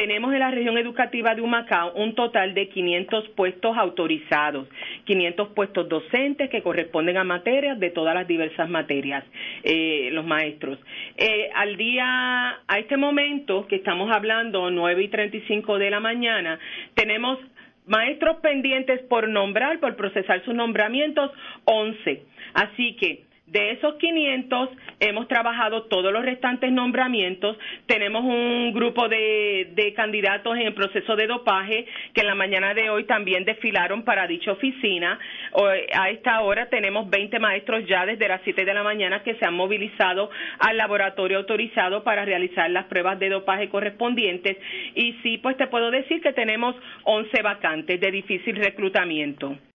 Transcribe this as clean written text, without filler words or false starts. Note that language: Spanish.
tenemos en la región educativa de Humacao un total de 500 puestos autorizados, 500 puestos docentes que corresponden a materias de todas las diversas materias, los maestros. A este momento que estamos hablando, 9:35 de la mañana, tenemos maestros pendientes por nombrar, por procesar sus nombramientos, 11. Así que de esos 500 hemos trabajado todos los restantes nombramientos. Tenemos un grupo de candidatos en el proceso de dopaje que en la mañana de hoy también desfilaron para dicha oficina. A esta hora tenemos 20 maestros ya desde las 7 de la mañana que se han movilizado al laboratorio autorizado para realizar las pruebas de dopaje correspondientes. Y sí, pues te puedo decir que tenemos 11 vacantes de difícil reclutamiento.